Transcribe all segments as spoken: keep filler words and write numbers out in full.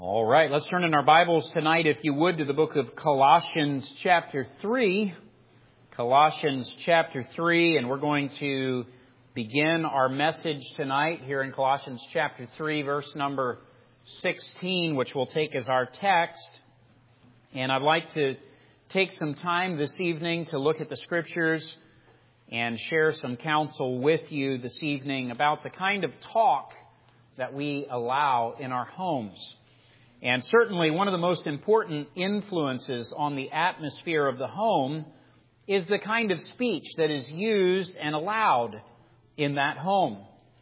All right, let's turn in our Bibles tonight, if you would, to the book of Colossians chapter three. Colossians chapter three, and we're going to begin our message tonight here in Colossians chapter three, verse number sixteen, which we'll take as our text. And I'd like to take some time this evening to look at the Scriptures and share some counsel with you this evening about the kind of talk that we allow in our homes. And certainly one of the most important influences on the atmosphere of the home is the kind of speech that is used and allowed in that home.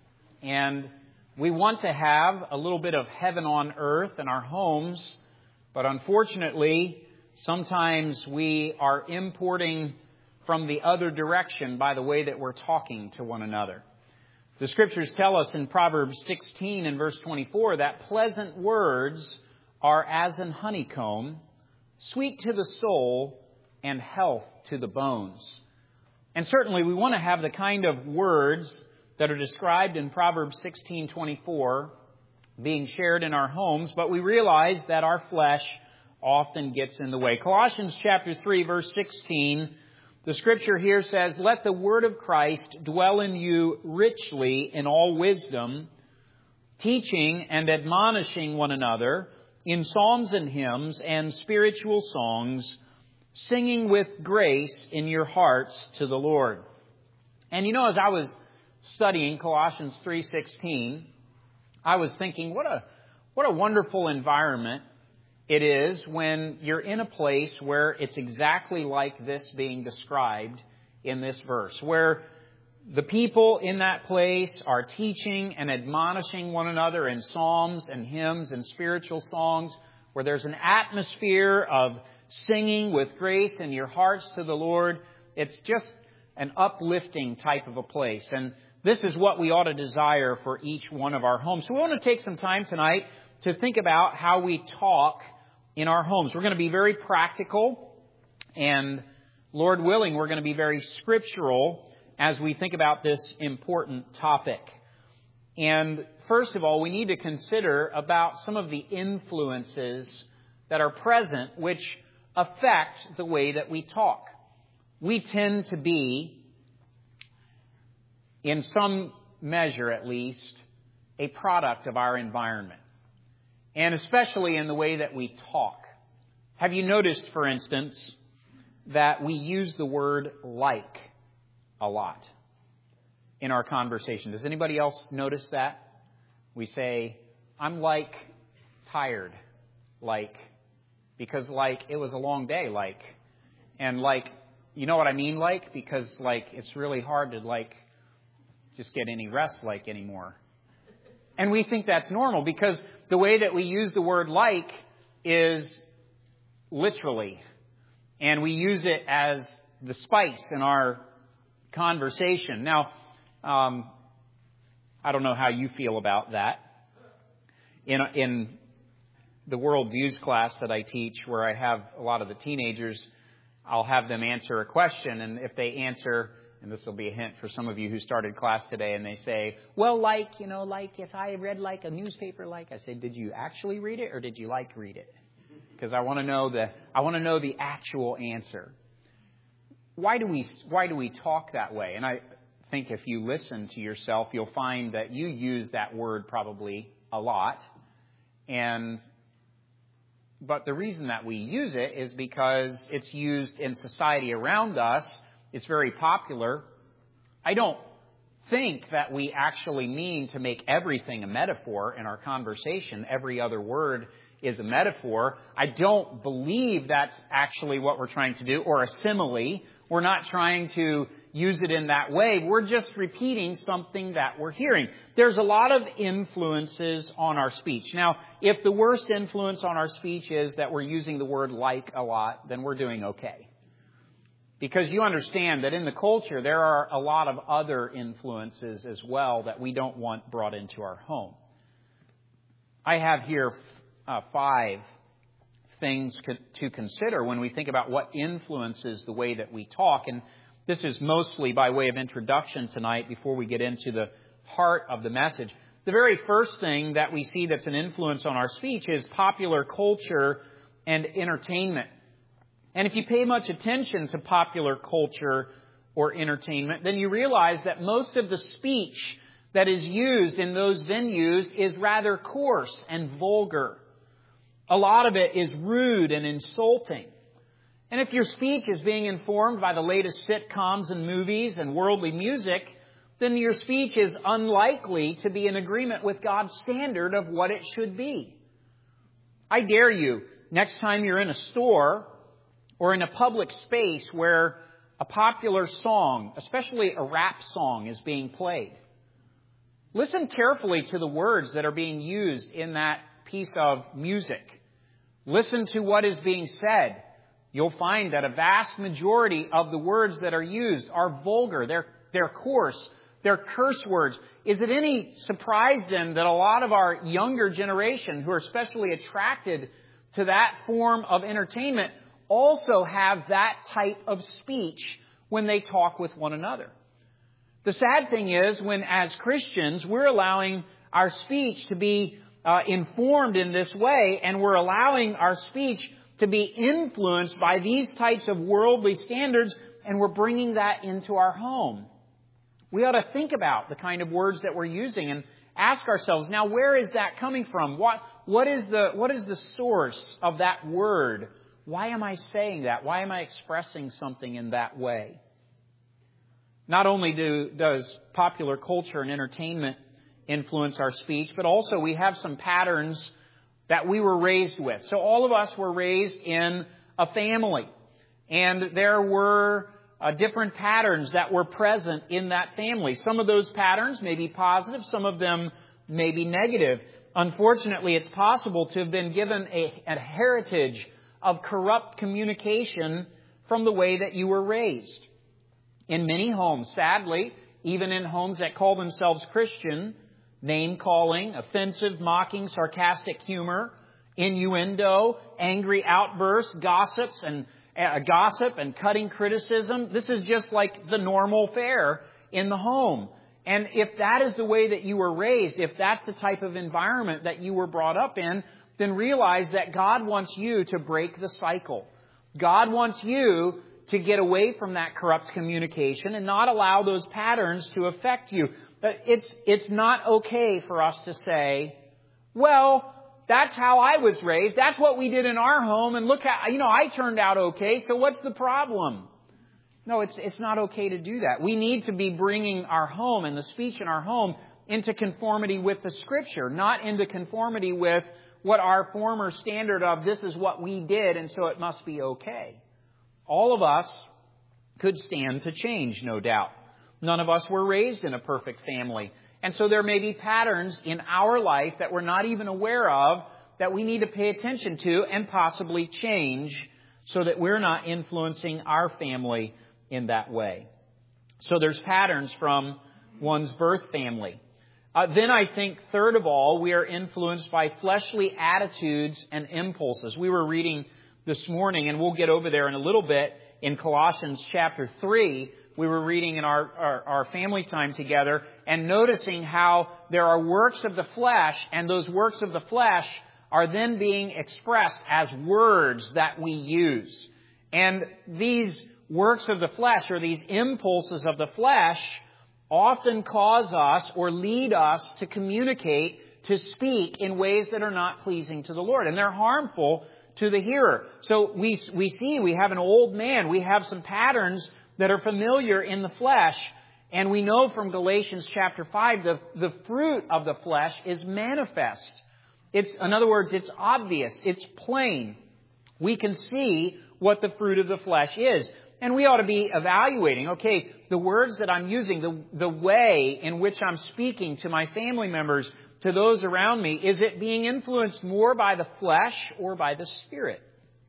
And we want to have a little bit of heaven on earth in our homes, but unfortunately, sometimes we are importing from the other direction by the way that we're talking to one another. The Scriptures tell us in Proverbs sixteen and verse twenty-four that pleasant words are as an honeycomb, sweet to the soul and health to the bones. And certainly we want to have the kind of words that are described in Proverbs sixteen twenty-four being shared in our homes, but we realize that our flesh often gets in the way. Colossians chapter three, verse sixteen, the Scripture here says, "Let the word of Christ dwell in you richly in all wisdom, teaching and admonishing one another in psalms and hymns and spiritual songs, singing with grace in your hearts to the Lord." And you know, as I was studying Colossians three sixteen, I was thinking, what a what a wonderful environment it is when you're in a place where it's exactly like this being described in this verse, where the people in that place are teaching and admonishing one another in psalms and hymns and spiritual songs, where there's an atmosphere of singing with grace in your hearts to the Lord. It's just an uplifting type of a place. And this is what we ought to desire for each one of our homes. So we want to take some time tonight to think about how we talk in our homes. We're going to be very practical, and Lord willing, we're going to be very scriptural as we think about this important topic. And first of all, we need to consider about some of the influences that are present which affect the way that we talk. We tend to be, in some measure at least, a product of our environment. And especially in the way that we talk. Have you noticed, for instance, that we use the word like a lot in our conversation? Does anybody else notice that? We say, I'm like tired, like, because like it was a long day, like, and like, you know what I mean, like, because like it's really hard to like just get any rest like anymore. And we think that's normal because the way that we use the word like is literally, and we use it as the spice in our conversation. Now, um, I don't know how you feel about that. In, in the World Views class that I teach, where I have a lot of the teenagers, I'll have them answer a question, and if they answer, and this will be a hint for some of you who started class today, and they say, well, like, you know, like if I read like a newspaper, like, I say, did you actually read it or did you like read it? Because I want to know the I want to know the actual answer. Why do we why do we talk that way? And I think if you listen to yourself, you'll find that you use that word probably a lot. And but the reason that we use it is because it's used in society around us. It's very popular. I don't think that we actually mean to make everything a metaphor in our conversation. Every other word is a metaphor. I don't believe that's actually what we're trying to do, or a simile. We're not trying to use it in that way. We're just repeating something that we're hearing. There's a lot of influences on our speech. Now, if the worst influence on our speech is that we're using the word like a lot, then we're doing okay. Because you understand that in the culture, there are a lot of other influences as well that we don't want brought into our home. I have here uh, five things co- to consider when we think about what influences the way that we talk. And this is mostly by way of introduction tonight before we get into the heart of the message. the very first thing that we see that's an influence on our speech is popular culture and entertainment. And if you pay much attention to popular culture or entertainment, then you realize that most of the speech that is used in those venues is rather coarse and vulgar. A lot of it is rude and insulting. And if your speech is being informed by the latest sitcoms and movies and worldly music, then your speech is unlikely to be in agreement with God's standard of what it should be. I dare you, next time you're in a store or in a public space where a popular song, especially a rap song, is being played, listen carefully to the words that are being used in that piece of music. Listen to what is being said. You'll find that a vast majority of the words that are used are vulgar. They're, they're coarse. They're curse words. Is it any surprise then that a lot of our younger generation who are especially attracted to that form of entertainment also have that type of speech when they talk with one another? The sad thing is when, as Christians, we're allowing our speech to be uh, informed in this way, and we're allowing our speech to be influenced by these types of worldly standards, and we're bringing that into our home. We ought to think about the kind of words that we're using and ask ourselves, now, where is that coming from? What, what is the, what is the source of that word? Why am I saying that? Why am I expressing something in that way? Not only do, does popular culture and entertainment influence our speech, but also we have some patterns that we were raised with. So all of us were raised in a family, and there were uh, different patterns that were present in that family. Some of those patterns may be positive, some of them may be negative. Unfortunately, it's possible to have been given a, a heritage of corrupt communication from the way that you were raised. In many homes, sadly, even in homes that call themselves Christian, name-calling, offensive, mocking, sarcastic humor, innuendo, angry outbursts, gossips and uh, gossip and cutting criticism. This is just like the normal fare in the home. And if that is the way that you were raised, if that's the type of environment that you were brought up in, then realize that God wants you to break the cycle. God wants you to get away from that corrupt communication and not allow those patterns to affect you. It's, it's not okay for us to say, well, that's how I was raised. That's what we did in our home. And look how, you know, I turned out okay. So what's the problem? No, it's, it's not okay to do that. We need to be bringing our home and the speech in our home into conformity with the Scripture, not into conformity with what our former standard of this is what we did and so it must be okay. All of us could stand to change, no doubt. None of us were raised in a perfect family. And so there may be patterns in our life that we're not even aware of that we need to pay attention to and possibly change so that we're not influencing our family in that way. So there's patterns from one's birth family. Uh, then I think, third of all, we are influenced by fleshly attitudes and impulses. We were reading this morning, and we'll get over there in a little bit, in Colossians chapter three. We were reading in our, our, our family time together and noticing how there are works of the flesh, and those works of the flesh are then being expressed as words that we use. And these works of the flesh, or these impulses of the flesh, often cause us or lead us to communicate, to speak in ways that are not pleasing to the Lord. And they're harmful to the hearer. So we we see we have an old man. We have some patterns that are familiar in the flesh. And we know from Galatians chapter five, the, the fruit of the flesh is manifest. It's, in other words, it's obvious. It's plain. We can see what the fruit of the flesh is. And we ought to be evaluating, okay, the words that I'm using, the, the way in which I'm speaking to my family members, to those around me, is it being influenced more by the flesh or by the Spirit?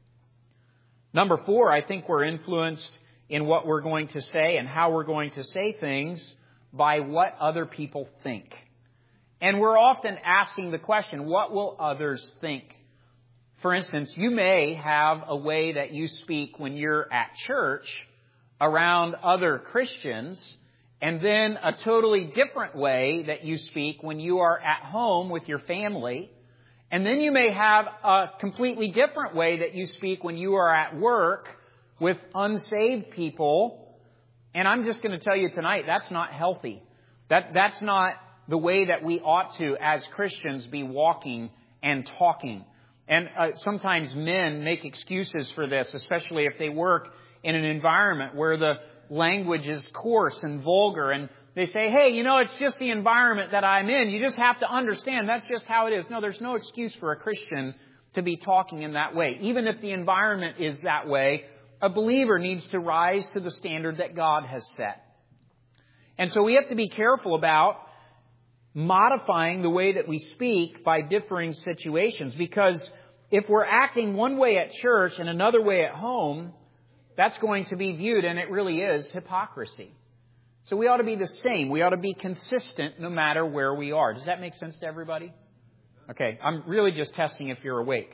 Number four, I think we're influenced in what we're going to say and how we're going to say things by what other people think. And we're often asking the question, what will others think? For instance, you may have a way that you speak when you're at church around other Christians, and then a totally different way that you speak when you are at home with your family. And then you may have a completely different way that you speak when you are at work with unsaved people. And I'm just going to tell you tonight, that's not healthy. That, that's not the way that we ought to, as Christians, be walking and talking. And uh, sometimes men make excuses for this, especially if they work in an environment where the language is coarse and vulgar. And they say, hey, you know, it's just the environment that I'm in. You just have to understand that's just how it is. No, there's no excuse for a Christian to be talking in that way. Even if the environment is that way, a believer needs to rise to the standard that God has set. And so we have to be careful about modifying the way that we speak by differing situations. Because if we're acting one way at church and another way at home, that's going to be viewed, and it really is, hypocrisy. So we ought to be the same. We ought to be consistent no matter where we are. Does that make sense to everybody? Okay, I'm really just testing if you're awake.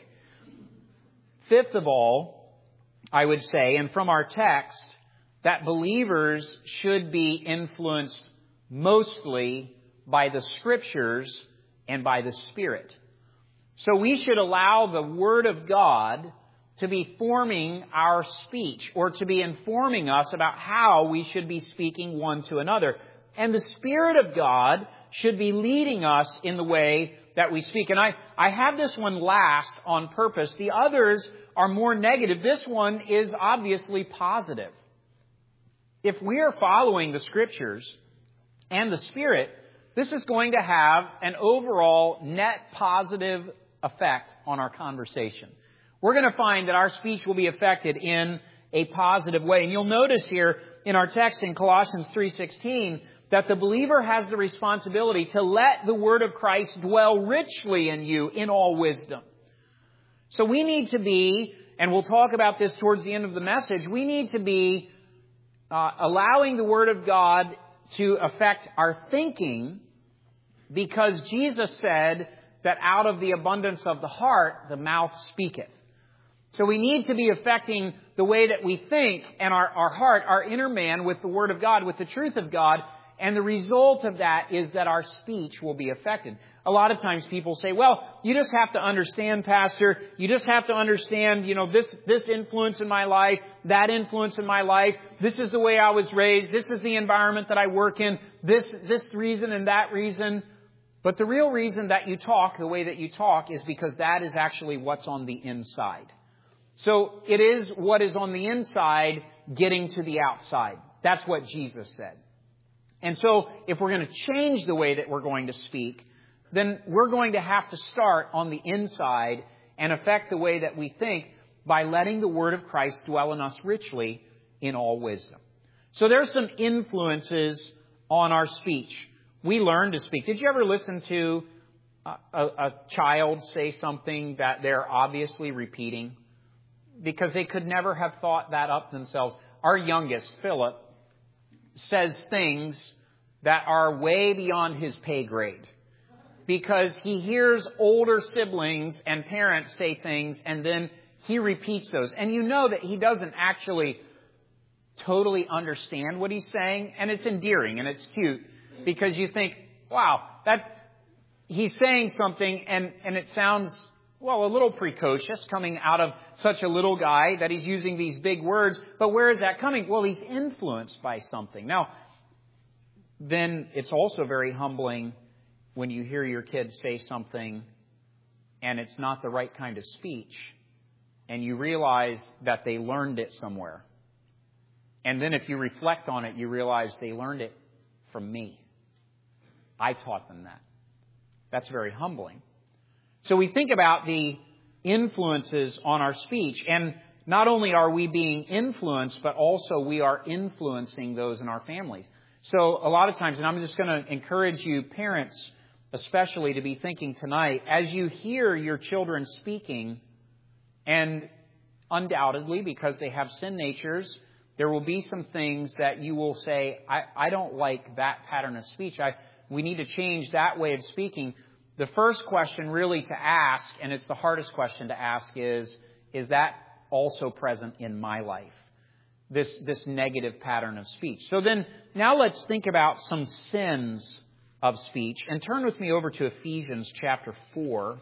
Fifth of all, I would say, and from our text, that believers should be influenced mostly by the Scriptures and by the Spirit. So we should allow the Word of God to be forming our speech, or to be informing us about how we should be speaking one to another. And the Spirit of God should be leading us in the way that we speak. And I, I have this one last on purpose. The others are more negative. This one is obviously positive. If we are following the Scriptures and the Spirit, this is going to have an overall net positive effect on our conversation. We're going to find that our speech will be affected in a positive way. And you'll notice here in our text in Colossians three sixteen that the believer has the responsibility to let the Word of Christ dwell richly in you in all wisdom. So we need to be, and we'll talk about this towards the end of the message, we need to be uh, allowing the Word of God to affect our thinking, because Jesus said that out of the abundance of the heart, the mouth speaketh. So we need to be affecting the way that we think and our, our heart, our inner man, with the Word of God, with the truth of God. And the result of that is that our speech will be affected. A lot of times people say, well, you just have to understand, Pastor. You just have to understand, you know, this, this influence in my life, that influence in my life. This is the way I was raised. This is the environment that I work in. This, this reason and that reason. But the real reason that you talk the way that you talk is because that is actually what's on the inside. So it is what is on the inside getting to the outside. That's what Jesus said. And so if we're going to change the way that we're going to speak, then we're going to have to start on the inside and affect the way that we think by letting the Word of Christ dwell in us richly in all wisdom. So there's some influences on our speech. We learn to speak. Did you ever listen to a, a, a child say something that they're obviously repeating because they could never have thought that up themselves? Our youngest, Philip, says things that are way beyond his pay grade because he hears older siblings and parents say things and then he repeats those. And you know that he doesn't actually totally understand what he's saying, and it's endearing and it's cute because you think, wow, that he's saying something and, and it sounds, well, a little precocious coming out of such a little guy that he's using these big words. But where is that coming? Well, he's influenced by something. Now, then it's also very humbling when you hear your kids say something and it's not the right kind of speech and you realize that they learned it somewhere. And then if you reflect on it, you realize they learned it from me. I taught them that. That's very humbling. So we think about the influences on our speech. And not only are we being influenced, but also we are influencing those in our families. So a lot of times, and I'm just going to encourage you, parents especially, to be thinking tonight, as you hear your children speaking, and undoubtedly, because they have sin natures, there will be some things that you will say, I, I don't like that pattern of speech. I, we need to change that way of speaking. The first question really to ask, and it's the hardest question to ask, is, is that also present in my life? this, this negative pattern of speech. So then, now let's think about some sins of speech. And turn with me over to Ephesians chapter four.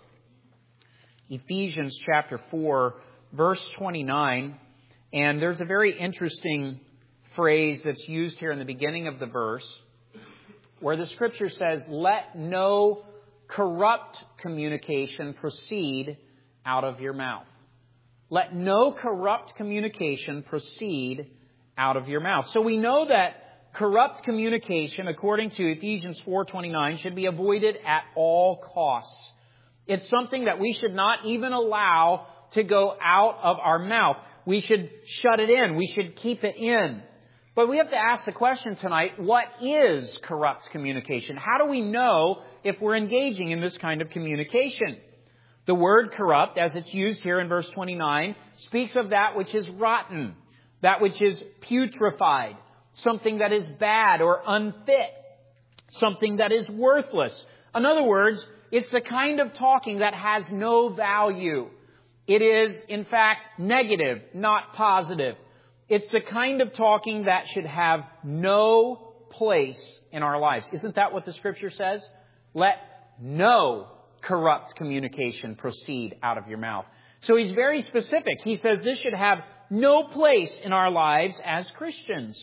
Ephesians chapter four, verse twenty-nine. And there's a very interesting phrase that's used here in the beginning of the verse, where the Scripture says, "Let no corrupt communication proceed out of your mouth." Let no corrupt communication proceed out of your mouth. So we know that corrupt communication, according to Ephesians four twenty-nine, should be avoided at all costs. It's something that we should not even allow to go out of our mouth. We should shut it in. We should keep it in. But we have to ask the question tonight, what is corrupt communication? How do we know if we're engaging in this kind of communication? The word corrupt, as it's used here in verse twenty-nine, speaks of that which is rotten, that which is putrefied, something that is bad or unfit, something that is worthless. In other words, it's the kind of talking that has no value. It is, in fact, negative, not positive. It's the kind of talking that should have no place in our lives. Isn't that what the Scripture says? Let no corrupt communication proceed out of your mouth. So he's very specific. He says this should have no place in our lives as Christians.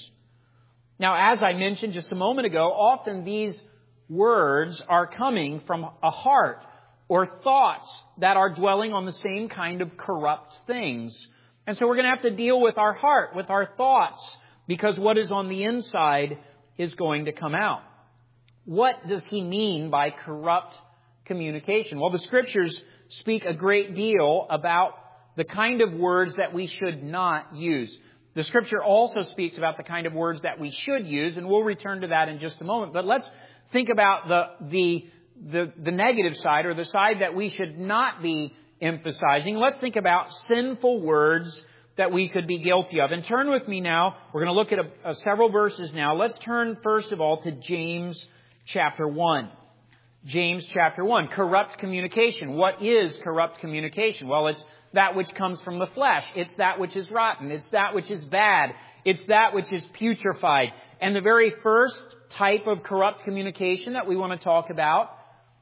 Now, as I mentioned just a moment ago, often these words are coming from a heart or thoughts that are dwelling on the same kind of corrupt things. And so we're going to have to deal with our heart, with our thoughts, because what is on the inside is going to come out. What does he mean by corrupt communication? Well, the Scriptures speak a great deal about the kind of words that we should not use. The Scripture also speaks about the kind of words that we should use, and we'll return to that in just a moment. But let's think about the the the, the negative side, or the side that we should not be emphasizing. Let's think about sinful words that we could be guilty of. And turn with me now. We're going to look at a, a several verses now. Let's turn first of all to James chapter one. James chapter one, corrupt communication. What is corrupt communication? Well, it's that which comes from the flesh. It's that which is rotten. It's that which is bad. It's that which is putrefied. And the very first type of corrupt communication that we want to talk about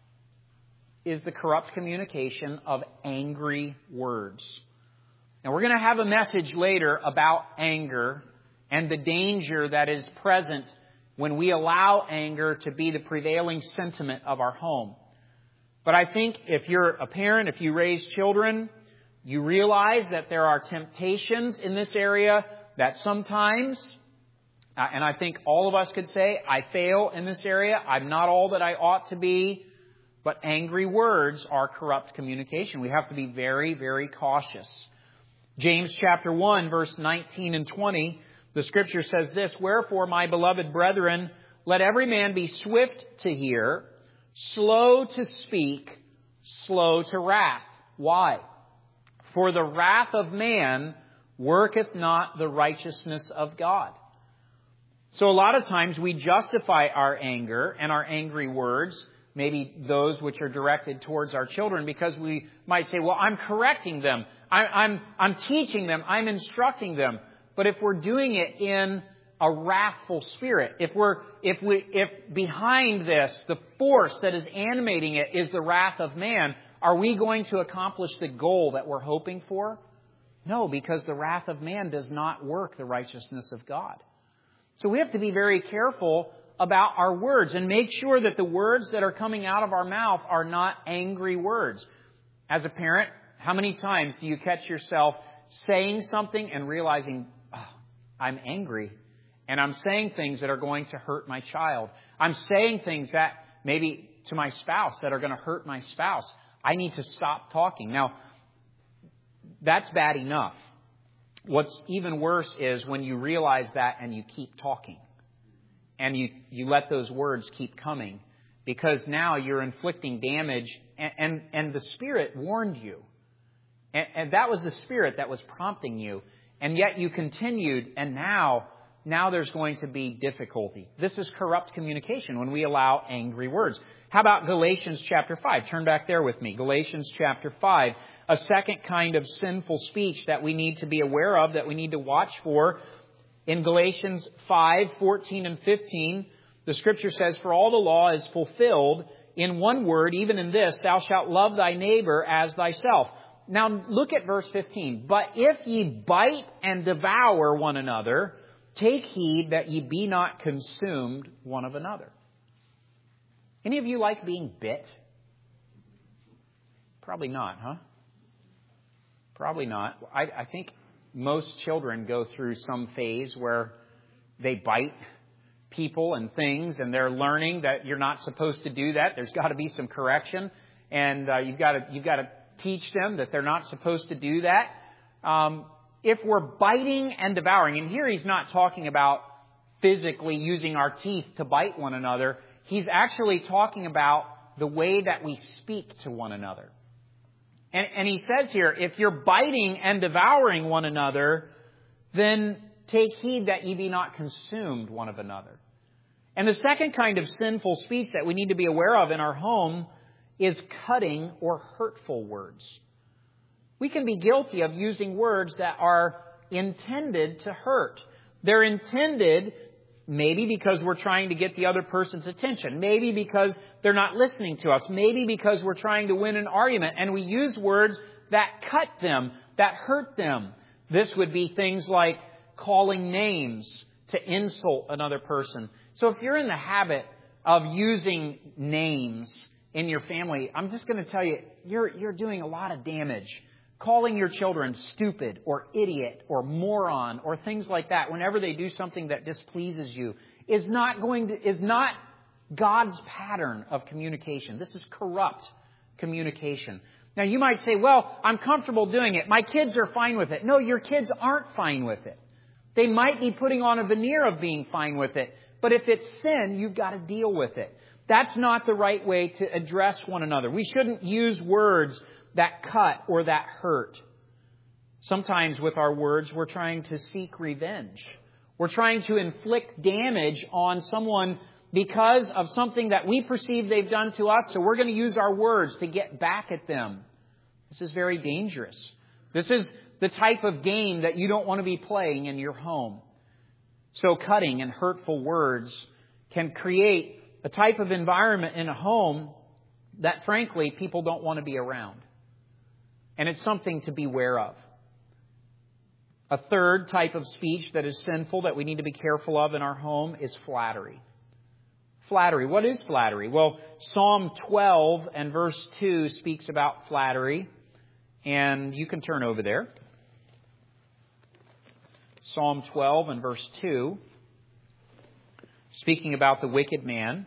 is the corrupt communication of angry words. Now, we're going to have a message later about anger and the danger that is present when we allow anger to be the prevailing sentiment of our home. But I think if you're a parent, if you raise children, you realize that there are temptations in this area that sometimes, uh, and I think all of us could say, I fail in this area. I'm not all that I ought to be. But angry words are corrupt communication. We have to be very, very cautious. James chapter one, verse nineteen and twenty, the Scripture says this, "Wherefore, my beloved brethren, let every man be swift to hear, slow to speak, slow to wrath." Why? "For the wrath of man worketh not the righteousness of God." So a lot of times we justify our anger and our angry words, maybe those which are directed towards our children, because we might say, well, I'm correcting them. I, I'm, I'm teaching them. I'm instructing them. But if we're doing it in a wrathful spirit, if we're, if we, if behind this, the force that is animating it is the wrath of man, are we going to accomplish the goal that we're hoping for? No, because the wrath of man does not work the righteousness of God. So we have to be very careful about our words and make sure that the words that are coming out of our mouth are not angry words. As a parent, how many times do you catch yourself saying something and realizing, oh, I'm angry and I'm saying things that are going to hurt my child. I'm saying things that maybe to my spouse that are going to hurt my spouse. I need to stop talking. Now, that's bad enough. What's even worse is when you realize that and you keep talking. And you, you let those words keep coming. Because now you're inflicting damage. And, and, and the Spirit warned you. And, and that was the Spirit that was prompting you. And yet you continued. And now, now there's going to be difficulty. This is corrupt communication when we allow angry words. How about Galatians chapter five? Turn back there with me. Galatians chapter five. A second kind of sinful speech that we need to be aware of, that we need to watch for, In Galatians five, fourteen and fifteen, the Scripture says, "For all the law is fulfilled in one word, even in this, thou shalt love thy neighbor as thyself." Now look at verse fifteen. "But if ye bite and devour one another, take heed that ye be not consumed one of another." Any of you like being bit? Probably not, huh? Probably not. I, I think most children go through some phase where they bite people and things, and they're learning that you're not supposed to do that. There's got to be some correction, and uh, you've got to you've got to teach them that they're not supposed to do that. Um, if we're biting and devouring, and here he's not talking about physically using our teeth to bite one another. He's actually talking about the way that we speak to one another. And, and he says here, if you're biting and devouring one another, then take heed that ye be not consumed one of another. And the second kind of sinful speech that we need to be aware of in our home is cutting or hurtful words. We can be guilty of using words that are intended to hurt. They're intended maybe because we're trying to get the other person's attention. Maybe because they're not listening to us. Maybe because we're trying to win an argument. And we use words that cut them, that hurt them. This would be things like calling names to insult another person. So if you're in the habit of using names in your family, I'm just going to tell you, you're, you're doing a lot of damage. Calling your children stupid or idiot or moron or things like that whenever they do something that displeases you is not going to, is not God's pattern of communication. This is corrupt communication. Now you might say, well, I'm comfortable doing it. My kids are fine with it. No, your kids aren't fine with it. They might be putting on a veneer of being fine with it. But if it's sin, you've got to deal with it. That's not the right way to address one another. We shouldn't use words that cut or that hurt. Sometimes with our words, we're trying to seek revenge. We're trying to inflict damage on someone because of something that we perceive they've done to us. So we're going to use our words to get back at them. This is very dangerous. This is the type of game that you don't want to be playing in your home. So cutting and hurtful words can create a type of environment in a home that, frankly, people don't want to be around. And it's something to beware of. A third type of speech that is sinful that we need to be careful of in our home is flattery. Flattery. What is flattery? Well, Psalm twelve and verse two speaks about flattery. And you can turn over there. Psalm twelve and verse two. Speaking about the wicked man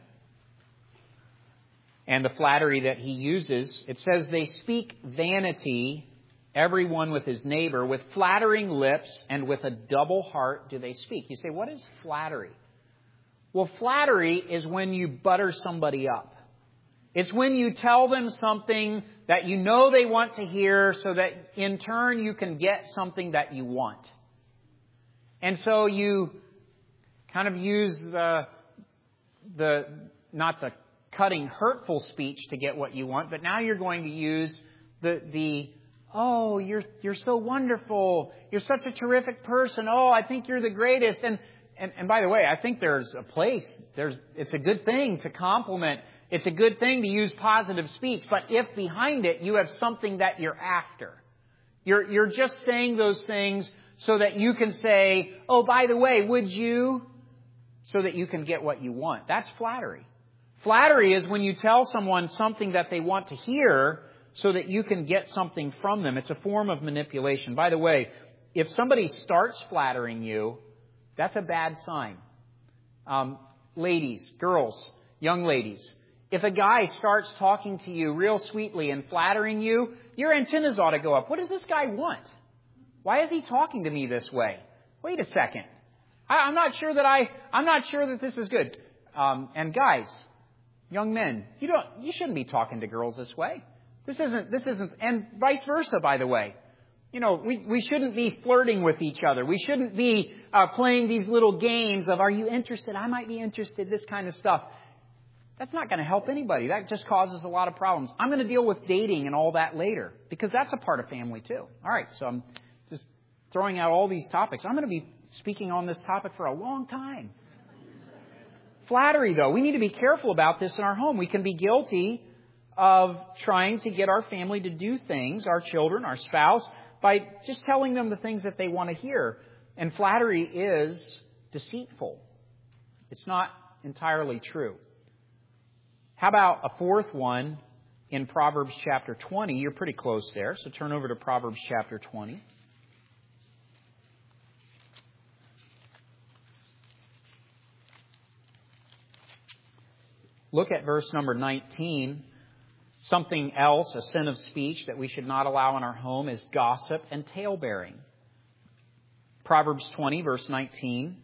and the flattery that he uses, it says, they speak vanity, everyone with his neighbor, with flattering lips and with a double heart do they speak. You say, what is flattery? Well, flattery is when you butter somebody up. It's when you tell them something that you know they want to hear so that in turn you can get something that you want. And so you kind of use the, the not the cutting, hurtful speech to get what you want, but now you're going to use the, the oh, you're you're so wonderful. You're such a terrific person. Oh, I think you're the greatest. And and, and by the way, I think there's a place, there's it's a good thing to compliment. It's a good thing to use positive speech. But if behind it you have something that you're after, you're you're just saying those things so that you can say, oh, by the way, would you? So that you can get what you want. That's flattery. Flattery is when you tell someone something that they want to hear so that you can get something from them. It's a form of manipulation. By the way, if somebody starts flattering you, that's a bad sign. Um, ladies, girls, young ladies, if a guy starts talking to you real sweetly and flattering you, your antennas ought to go up. What does this guy want? Why is he talking to me this way? Wait a second. I, I'm not sure that I, I'm not sure that this is good. Um, and guys, young men, you don't, you shouldn't be talking to girls this way. This isn't, this isn't, and vice versa, by the way. You know, we, we shouldn't be flirting with each other. We shouldn't be uh, playing these little games of, are you interested? I might be interested, this kind of stuff. That's not going to help anybody. That just causes a lot of problems. I'm going to deal with dating and all that later, because that's a part of family too. All right, so I'm just throwing out all these topics. I'm going to be speaking on this topic for a long time. Flattery, though. We need to be careful about this in our home. We can be guilty of trying to get our family to do things, our children, our spouse, by just telling them the things that they want to hear. And flattery is deceitful. It's not entirely true. How about a fourth one in Proverbs chapter twenty? You're pretty close there, so turn over to Proverbs chapter twenty. Look at verse number nineteen. Something else, a sin of speech that we should not allow in our home is gossip and talebearing. Proverbs twenty, verse nineteen.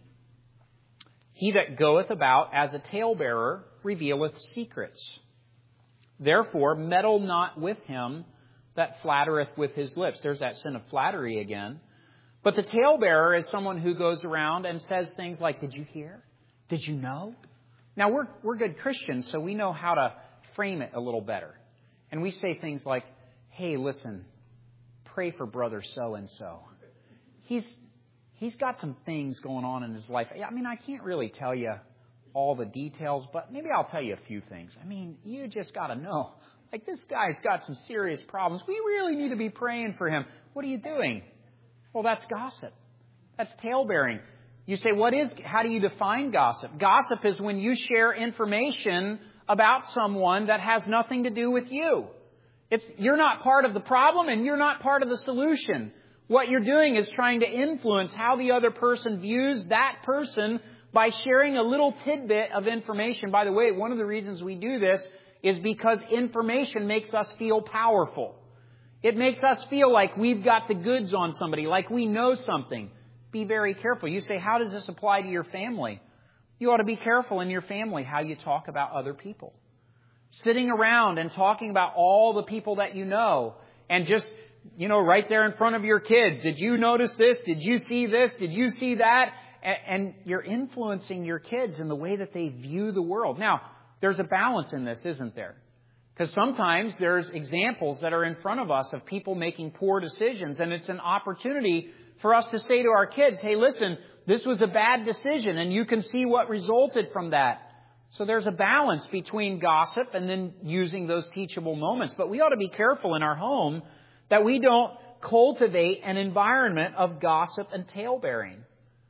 He that goeth about as a talebearer revealeth secrets. Therefore, meddle not with him that flattereth with his lips. There's that sin of flattery again. But the talebearer is someone who goes around and says things like, did you hear? Did you know? Now, we're we're good Christians, so we know how to frame it a little better. And we say things like, hey, listen, pray for brother so-and-so. He's he's got some things going on in his life. I mean, I can't really tell you all the details, but maybe I'll tell you a few things. I mean, you just got to know. Like, this guy's got some serious problems. We really need to be praying for him. What are you doing? Well, that's gossip. That's talebearing. You say, what is, how do you define gossip? Gossip is when you share information about someone that has nothing to do with you. It's, you're not part of the problem and you're not part of the solution. What you're doing is trying to influence how the other person views that person by sharing a little tidbit of information. By the way, one of the reasons we do this is because information makes us feel powerful. It makes us feel like we've got the goods on somebody, like we know something. Be very careful. You say, how does this apply to your family? You ought to be careful in your family how you talk about other people. Sitting around and talking about all the people that you know and just, you know, right there in front of your kids. Did you notice this? Did you see this? Did you see that? And you're influencing your kids in the way that they view the world. Now, there's a balance in this, isn't there? Because sometimes there's examples that are in front of us of people making poor decisions, and it's an opportunity for us to say to our kids, hey, listen, this was a bad decision, and you can see what resulted from that. So there's a balance between gossip and then using those teachable moments. But we ought to be careful in our home that we don't cultivate an environment of gossip and talebearing.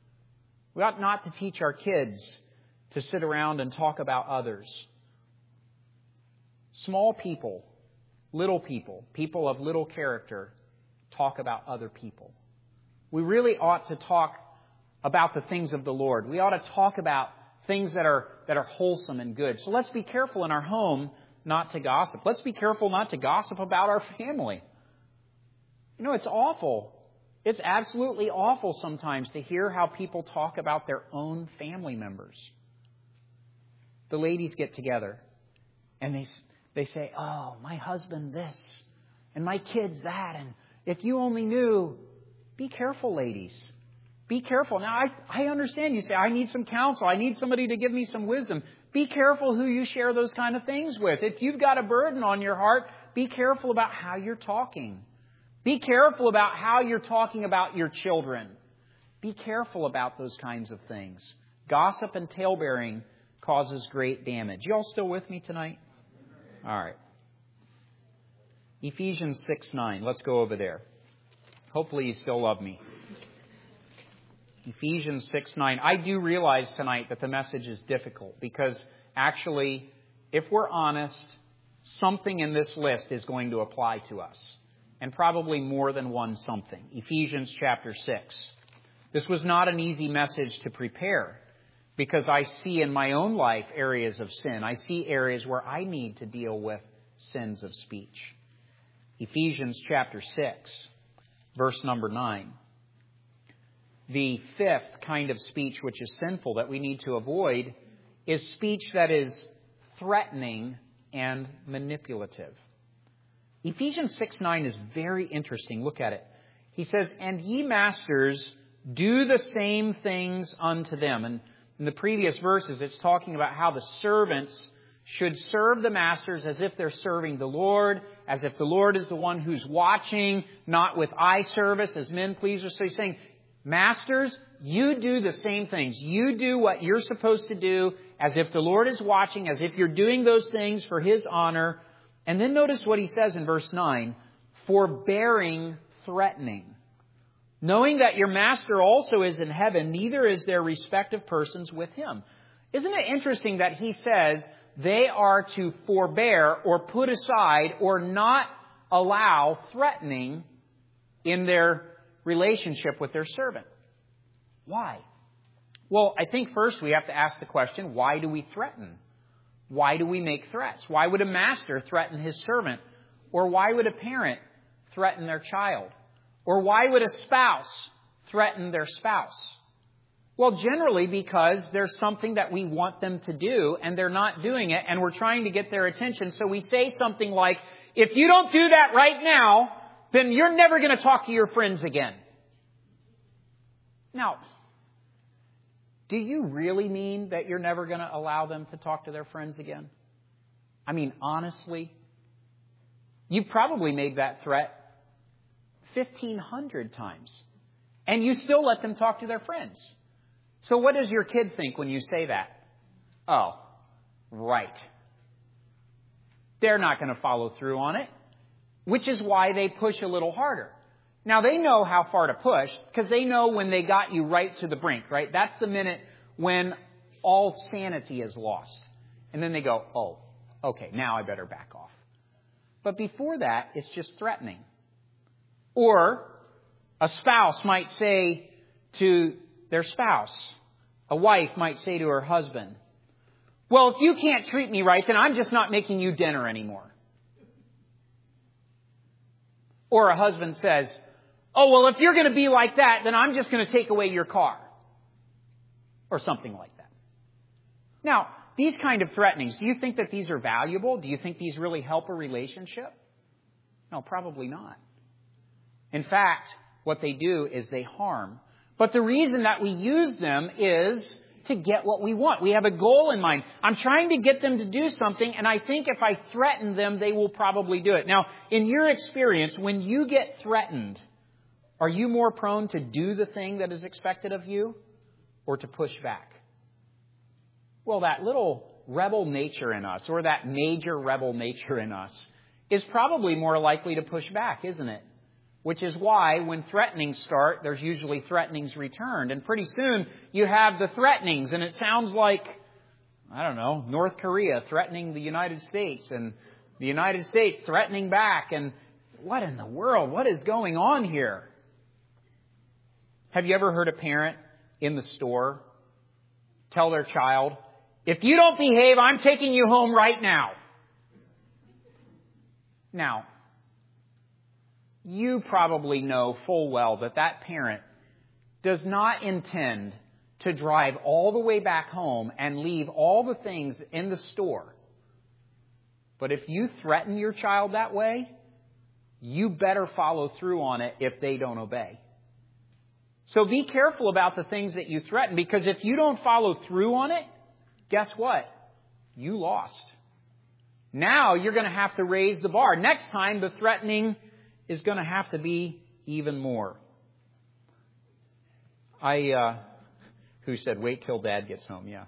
We ought not to teach our kids to sit around and talk about others. Small people, little people, people of little character, talk about other people. We really ought to talk about the things of the Lord. We ought to talk about things that are that are wholesome and good. So let's be careful in our home not to gossip. Let's be careful not to gossip about our family. You know, it's awful. It's absolutely awful sometimes to hear how people talk about their own family members. The ladies get together and they they say, oh, my husband this and my kids that. And if you only knew, be careful, ladies. Be careful. Now, I, I understand you say, I need some counsel. I need somebody to give me some wisdom. Be careful who you share those kind of things with. If you've got a burden on your heart, be careful about how you're talking. Be careful about how you're talking about your children. Be careful about those kinds of things. Gossip and talebearing causes great damage. You all still with me tonight? All right. Ephesians six nine. Let's go over there. Hopefully you still love me. Ephesians six nine. I do realize tonight that the message is difficult because actually, if we're honest, something in this list is going to apply to us. And probably more than one something. Ephesians chapter six. This was not an easy message to prepare because I see in my own life areas of sin. I see areas where I need to deal with sins of speech. Ephesians chapter six, verse number nine. The fifth kind of speech which is sinful that we need to avoid is speech that is threatening and manipulative. Ephesians six nine is very interesting. Look at it. He says, and ye masters, do the same things unto them. And in the previous verses, it's talking about how the servants should serve the masters as if they're serving the Lord, as if the Lord is the one who's watching, not with eye service, as men pleasers. So he's saying, Masters, you do the same things. You do what you're supposed to do as if the Lord is watching, as if you're doing those things for His honor. And then notice what He says in verse nine, forbearing threatening. Knowing that your master also is in heaven, neither is there respect of persons with Him. Isn't it interesting that He says they are to forbear or put aside or not allow threatening in their relationship with their servant? Why? Well, I think first we have to ask the question, why do we threaten? Why do we make threats? Why would a master threaten his servant? Or why would a parent threaten their child? Or why would a spouse threaten their spouse? Well, generally because there's something that we want them to do and they're not doing it and we're trying to get their attention. So we say something like, if you don't do that right now, then you're never going to talk to your friends again. Now, do you really mean that you're never going to allow them to talk to their friends again? I mean, honestly, you probably made that threat fifteen hundred times, and you still let them talk to their friends. So what does your kid think when you say that? Oh, right. They're not going to follow through on it, which is why they push a little harder. Now, they know how far to push because they know when they got you right to the brink, right? That's the minute when all sanity is lost. And then they go, oh, okay, now I better back off. But before that, it's just threatening. Or a spouse might say to their spouse, a wife might say to her husband, well, if you can't treat me right, then I'm just not making you dinner anymore. Or a husband says, oh, well, if you're going to be like that, then I'm just going to take away your car. Or something like that. Now, these kind of threatenings, do you think that these are valuable? Do you think these really help a relationship? No, probably not. In fact, what they do is they harm. But the reason that we use them is to get what we want. We have a goal in mind. I'm trying to get them to do something, and I think if I threaten them, they will probably do it. Now, in your experience, when you get threatened, are you more prone to do the thing that is expected of you or to push back? Well, that little rebel nature in us, or that major rebel nature in us, is probably more likely to push back, isn't it? Which is why when threatenings start, there's usually threatenings returned. And pretty soon you have the threatenings, and it sounds like, I don't know, North Korea threatening the United States and the United States threatening back. And what in the world? What is going on here? Have you ever heard a parent in the store tell their child, if you don't behave, I'm taking you home right now? Now, you probably know full well that that parent does not intend to drive all the way back home and leave all the things in the store. But if you threaten your child that way, you better follow through on it if they don't obey. So be careful about the things that you threaten, because if you don't follow through on it, guess what? You lost. Now you're going to have to raise the bar. Next time, the threatening is going to have to be even more. I, uh, who said, wait till Dad gets home? Yeah.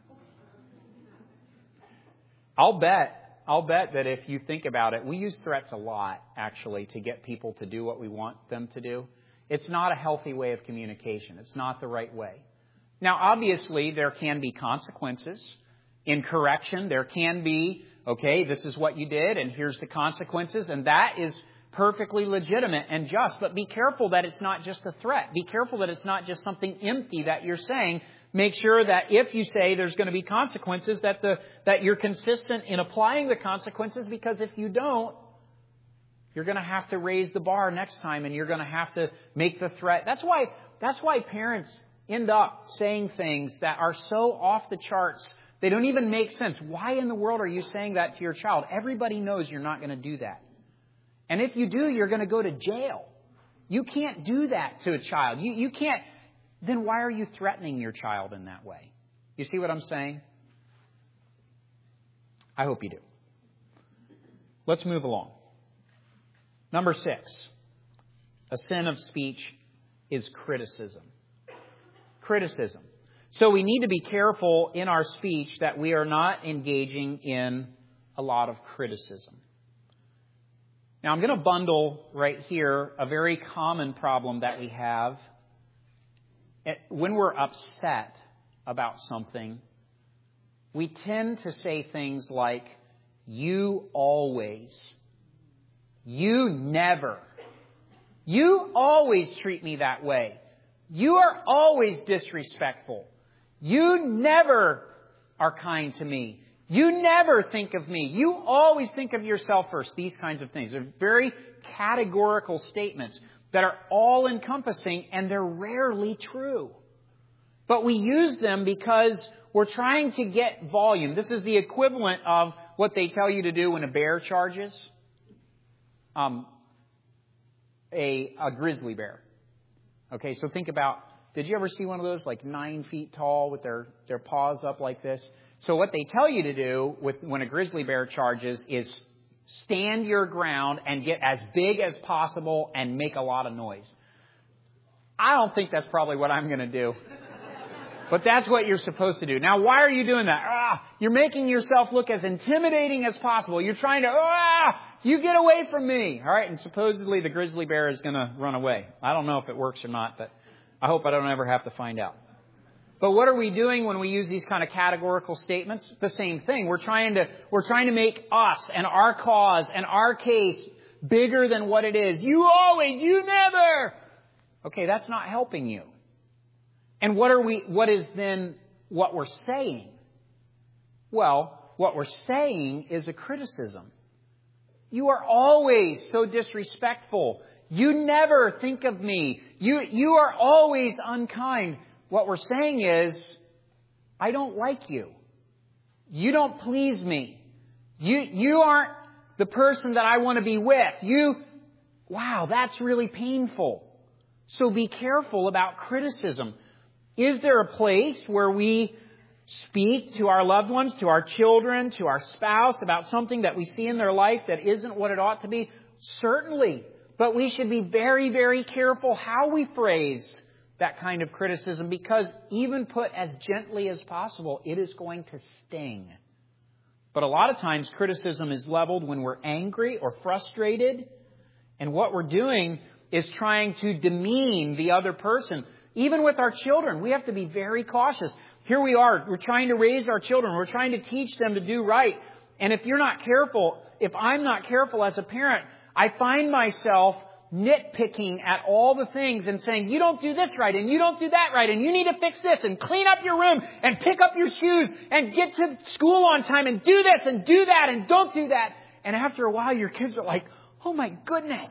I'll bet, I'll bet that if you think about it, we use threats a lot, actually, to get people to do what we want them to do. It's not a healthy way of communication. It's not the right way. Now, obviously, there can be consequences. In correction, there can be, okay, this is what you did, and here's the consequences, and that is perfectly legitimate and just. But be careful that it's not just a threat. Be careful that it's not just something empty that you're saying. Make sure that if you say there's going to be consequences, that the that you're consistent in applying the consequences, because if you don't, you're going to have to raise the bar next time, and you're going to have to make the threat. That's why that's why parents end up saying things that are so off the charts. They don't even make sense. Why in the world are you saying that to your child? Everybody knows you're not going to do that. And if you do, you're going to go to jail. You can't do that to a child. You, you can't. Then why are you threatening your child in that way? You see what I'm saying? I hope you do. Let's move along. Number six, a sin of speech is criticism. criticism. So we need to be careful in our speech that we are not engaging in a lot of criticism. Now, I'm going to bundle right here a very common problem that we have. When we're upset about something, we tend to say things like, you always, you never, you always treat me that way. You are always disrespectful. You never are kind to me. You never think of me. You always think of yourself first. These kinds of things. They're very categorical statements that are all-encompassing, and they're rarely true. But we use them because we're trying to get volume. This is the equivalent of what they tell you to do when a bear charges. Um, a, a grizzly bear. Okay, so think about, did you ever see one of those like nine feet tall with their, their paws up like this? So what they tell you to do with, when a grizzly bear charges is stand your ground and get as big as possible and make a lot of noise. I don't think that's probably what I'm going to do. But that's what you're supposed to do. Now, why are you doing that? Ah, you're making yourself look as intimidating as possible. You're trying to, ah, you get away from me. All right, and supposedly the grizzly bear is going to run away. I don't know if it works or not, but I hope I don't ever have to find out. But what are we doing when we use these kind of categorical statements? The same thing. We're trying to, we're trying to make us and our cause and our case bigger than what it is. You always, you never. Okay, that's not helping you. And what are we, what is then what we're saying? Well, what we're saying is a criticism. You are always so disrespectful. You never think of me. You, you are always unkind. What we're saying is, I don't like you. You don't please me. You, you aren't the person that I want to be with. You, wow, that's really painful. So be careful about criticism. Is there a place where we speak to our loved ones, to our children, to our spouse about something that we see in their life that isn't what it ought to be? Certainly. But we should be very, very careful how we phrase that kind of criticism, because even put as gently as possible, it is going to sting. But a lot of times criticism is leveled when we're angry or frustrated. And what we're doing is trying to demean the other person. Even with our children, we have to be very cautious. Here we are, we're trying to raise our children. We're trying to teach them to do right. And if you're not careful, if I'm not careful as a parent, I find myself nitpicking at all the things and saying, you don't do this right and you don't do that right and you need to fix this and clean up your room and pick up your shoes and get to school on time and do this and do that and don't do that. And after a while, your kids are like, oh my goodness.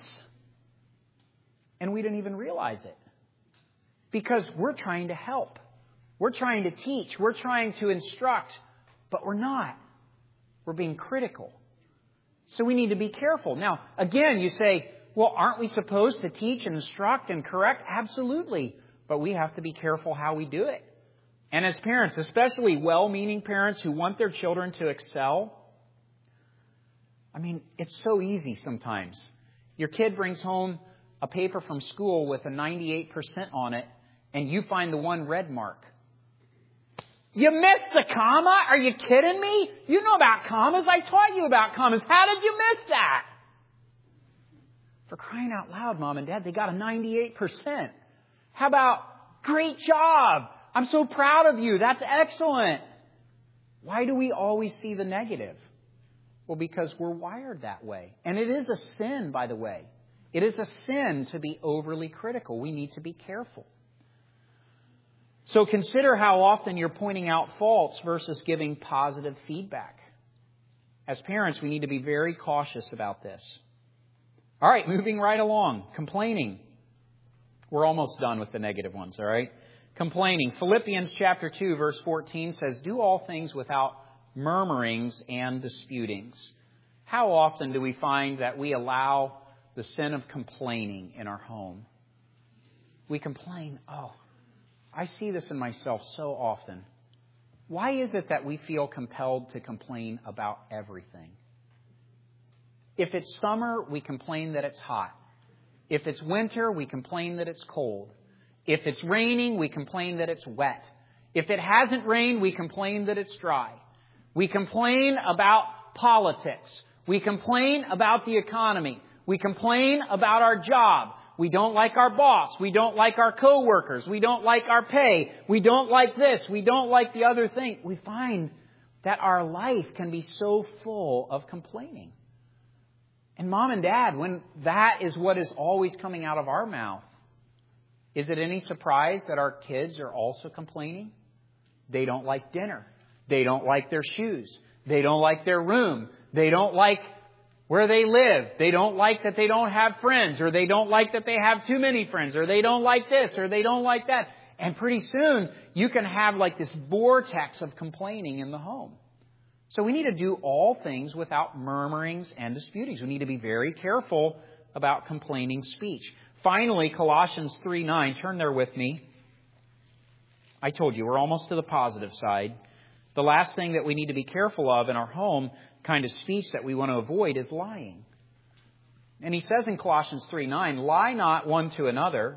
And we didn't even realize it. Because we're trying to help. We're trying to teach. We're trying to instruct. But we're not. We're being critical. So we need to be careful. Now, again, you say, well, aren't we supposed to teach and instruct and correct? Absolutely. But we have to be careful how we do it. And as parents, especially well-meaning parents who want their children to excel, I mean, it's so easy sometimes. Your kid brings home a paper from school with a ninety-eight percent on it, and you find the one red mark. You missed the comma? Are you kidding me? You know about commas. I taught you about commas. How did you miss that? For crying out loud, Mom and Dad, they got a ninety-eight percent. How about, great job. I'm so proud of you. That's excellent. Why do we always see the negative? Well, because we're wired that way. And it is a sin, by the way. It is a sin to be overly critical. We need to be careful. So consider how often you're pointing out faults versus giving positive feedback. As parents, we need to be very cautious about this. All right, moving right along. Complaining. We're almost done with the negative ones, all right? Complaining. Philippians chapter two, verse fourteen says, do all things without murmurings and disputings. How often do we find that we allow the sin of complaining in our home? We complain, oh, I see this in myself so often. Why is it that we feel compelled to complain about everything? If it's summer, we complain that it's hot. If it's winter, we complain that it's cold. If it's raining, we complain that it's wet. If it hasn't rained, we complain that it's dry. We complain about politics. We complain about the economy. We complain about our job. We don't like our boss. We don't like our coworkers. We don't like our pay. We don't like this. We don't like the other thing. We find that our life can be so full of complaining. And mom and dad, when that is what is always coming out of our mouth, is it any surprise that our kids are also complaining? They don't like dinner. They don't like their shoes. They don't like their room. They don't like where they live. They don't like that they don't have friends, or they don't like that they have too many friends, or they don't like this, or they don't like that. And pretty soon you can have like this vortex of complaining in the home. So we need to do all things without murmurings and disputings. We need to be very careful about complaining speech. Finally, Colossians three nine, turn there with me. I told you, we're almost to the positive side. The last thing that we need to be careful of in our home, kind of speech that we want to avoid, is lying. And he says in Colossians three nine, lie not one to another,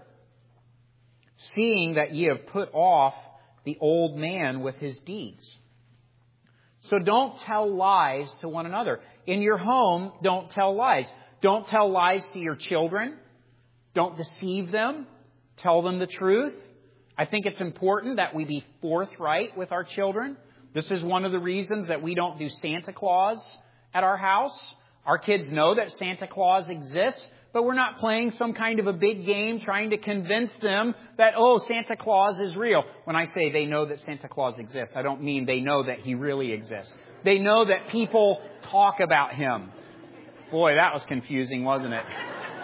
seeing that ye have put off the old man with his deeds. So don't tell lies to one another. In your home, don't tell lies. Don't tell lies to your children. Don't deceive them. Tell them the truth. I think it's important that we be forthright with our children. This is one of the reasons that we don't do Santa Claus at our house. Our kids know that Santa Claus exists, but we're not playing some kind of a big game trying to convince them that, oh, Santa Claus is real. When I say they know that Santa Claus exists, I don't mean they know that he really exists. They know that people talk about him. Boy, that was confusing, wasn't it?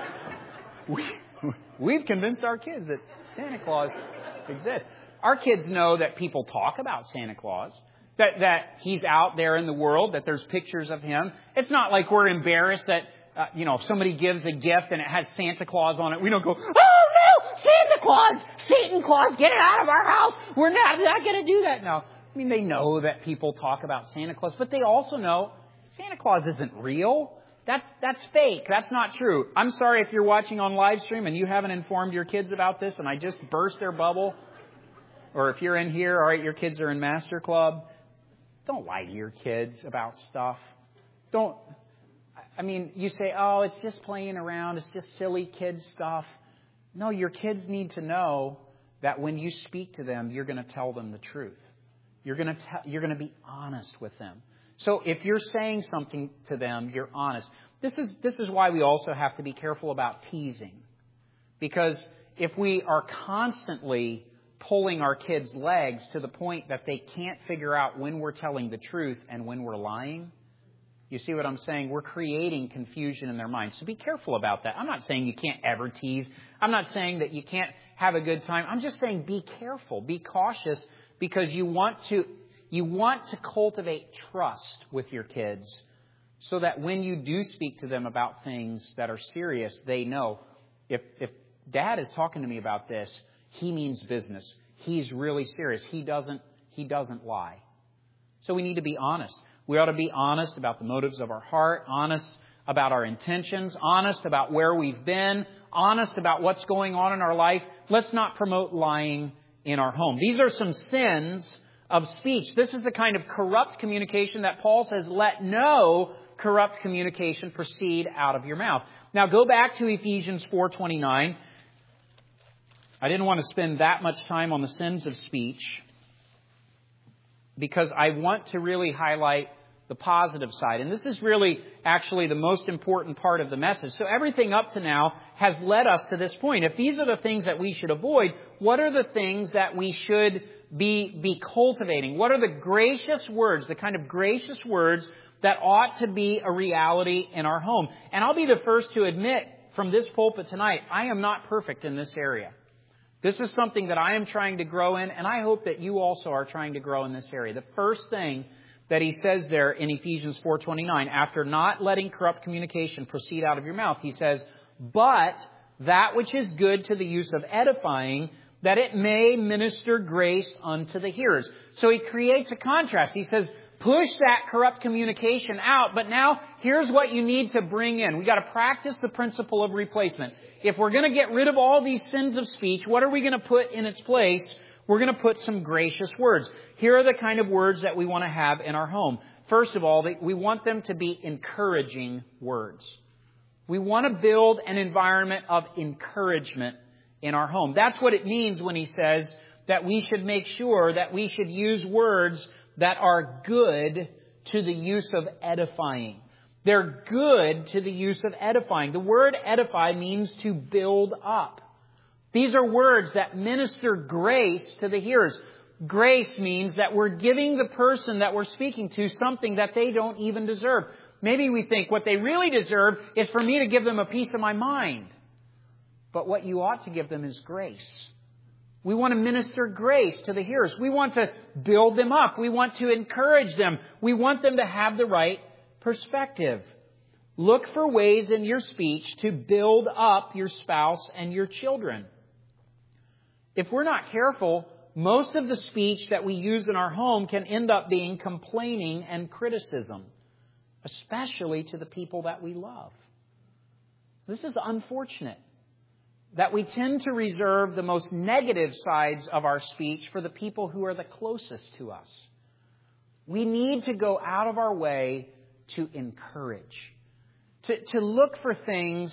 We, we've convinced our kids that Santa Claus exists. Our kids know that people talk about Santa Claus. That, that he's out there in the world, that there's pictures of him. It's not like we're embarrassed that, uh, you know, if somebody gives a gift and it has Santa Claus on it, we don't go, oh no, Santa Claus, Satan Claus, get it out of our house. We're not, not going to do that. No. I mean, they know that people talk about Santa Claus, but they also know Santa Claus isn't real. That's, that's fake. That's not true. I'm sorry if you're watching on live stream and you haven't informed your kids about this and I just burst their bubble. Or if you're in here, all right, your kids are in Master Club. Don't lie to your kids about stuff. Don't, I mean, you say, oh, it's just playing around. It's just silly kid stuff. No, your kids need to know that when you speak to them, you're going to tell them the truth. You're going to tell, you're going to be honest with them. So if you're saying something to them, you're honest. This is, this is why we also have to be careful about teasing. Because if we are constantly pulling our kids' legs to the point that they can't figure out when we're telling the truth and when we're lying, you see what I'm saying? We're creating confusion in their minds. So be careful about that. I'm not saying you can't ever tease. I'm not saying that you can't have a good time. I'm just saying be careful, be cautious, because you want to you want to cultivate trust with your kids so that when you do speak to them about things that are serious, they know if if Dad is talking to me about this, he means business. He's really serious. He doesn't, he doesn't lie. So we need to be honest. We ought to be honest about the motives of our heart, honest about our intentions, honest about where we've been, honest about what's going on in our life. Let's not promote lying in our home. These are some sins of speech. This is the kind of corrupt communication that Paul says, let no corrupt communication proceed out of your mouth. Now go back to Ephesians four twenty-nine. I didn't want to spend that much time on the sins of speech because I want to really highlight the positive side. And this is really actually the most important part of the message. So everything up to now has led us to this point. If these are the things that we should avoid, what are the things that we should be, be cultivating? What are the gracious words, the kind of gracious words that ought to be a reality in our home? And I'll be the first to admit from this pulpit tonight, I am not perfect in this area. This is something that I am trying to grow in, and I hope that you also are trying to grow in this area. The first thing that he says there in Ephesians four twenty-nine, after not letting corrupt communication proceed out of your mouth, he says, but that which is good to the use of edifying, that it may minister grace unto the hearers. So he creates a contrast. He says, push that corrupt communication out. But now, here's what you need to bring in. We got to practice the principle of replacement. If we're going to get rid of all these sins of speech, what are we going to put in its place? We're going to put some gracious words. Here are the kind of words that we want to have in our home. First of all, we want them to be encouraging words. We want to build an environment of encouragement in our home. That's what it means when he says that we should make sure that we should use words that are good to the use of edifying. They're good to the use of edifying. The word edify means to build up. These are words that minister grace to the hearers. Grace means that we're giving the person that we're speaking to something that they don't even deserve. Maybe we think what they really deserve is for me to give them a piece of my mind. But what you ought to give them is grace. We want to minister grace to the hearers. We want to build them up. We want to encourage them. We want them to have the right perspective. Look for ways in your speech to build up your spouse and your children. If we're not careful, most of the speech that we use in our home can end up being complaining and criticism, especially to the people that we love. This is unfortunate, that we tend to reserve the most negative sides of our speech for the people who are the closest to us. We need to go out of our way to encourage, to, to look for things,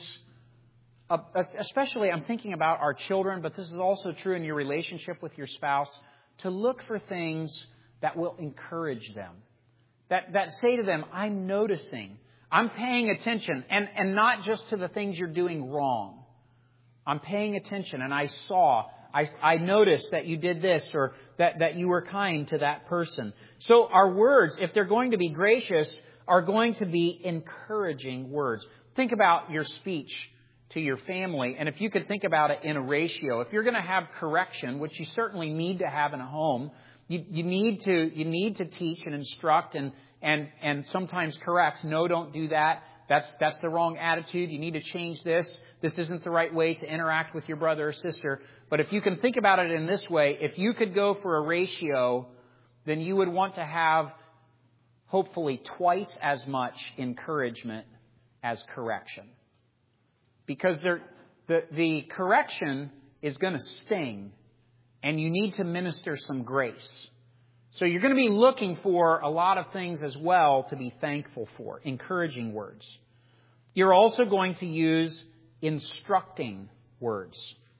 uh, especially I'm thinking about our children, but this is also true in your relationship with your spouse, to look for things that will encourage them, that, that say to them, I'm noticing, I'm paying attention, and, and not just to the things you're doing wrong. I'm paying attention, and I saw, I, I noticed that you did this, or that, that you were kind to that person. So our words, if they're going to be gracious, are going to be encouraging words. Think about your speech to your family, and if you could think about it in a ratio, if you're going to have correction, which you certainly need to have in a home, you, you need to you need to teach and instruct and and and sometimes correct. No, don't do that. That's that's the wrong attitude. You need to change this. This isn't the right way to interact with your brother or sister. But if you can think about it in this way, if you could go for a ratio, then you would want to have hopefully twice as much encouragement as correction. Because there, the, the correction is going to sting, and you need to minister some grace. So you're going to be looking for a lot of things as well to be thankful for, encouraging words. You're also going to use instructing words.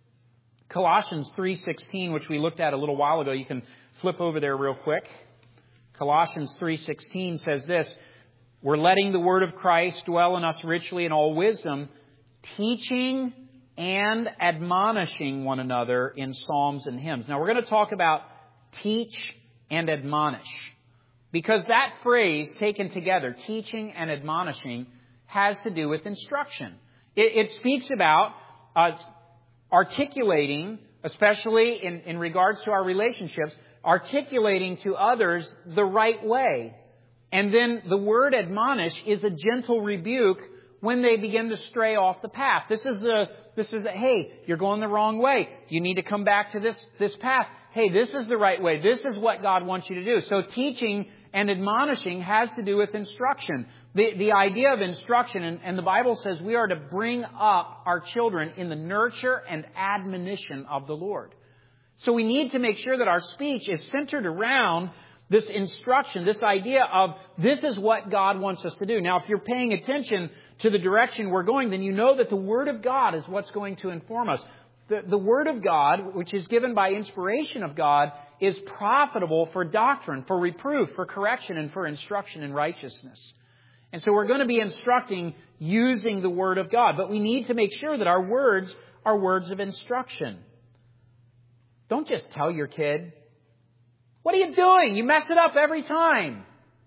Colossians three sixteen, which we looked at a little while ago, you can flip over there real quick. Colossians three sixteen says this, we're letting the word of Christ dwell in us richly in all wisdom, teaching and admonishing one another in psalms and hymns. Now we're going to talk about teach and admonish, because that phrase taken together, teaching and admonishing, has to do with instruction. It, it speaks about uh, articulating, especially in, in regards to our relationships, articulating to others the right way. And then the word admonish is a gentle rebuke when they begin to stray off the path. This is a, this is a, hey, you're going the wrong way. You need to come back to this, this path. Hey, this is the right way. This is what God wants you to do. So teaching and admonishing has to do with instruction. The, the idea of instruction, and, and the Bible says we are to bring up our children in the nurture and admonition of the Lord. So we need to make sure that our speech is centered around this instruction, this idea of this is what God wants us to do. Now, if you're paying attention to the direction we're going, then you know that the Word of God is what's going to inform us. The, the Word of God, which is given by inspiration of God, is profitable for doctrine, for reproof, for correction, and for instruction in righteousness. And so we're going to be instructing using the Word of God. But we need to make sure that our words are words of instruction. Don't just tell your kid, what are you doing? You mess it up every time.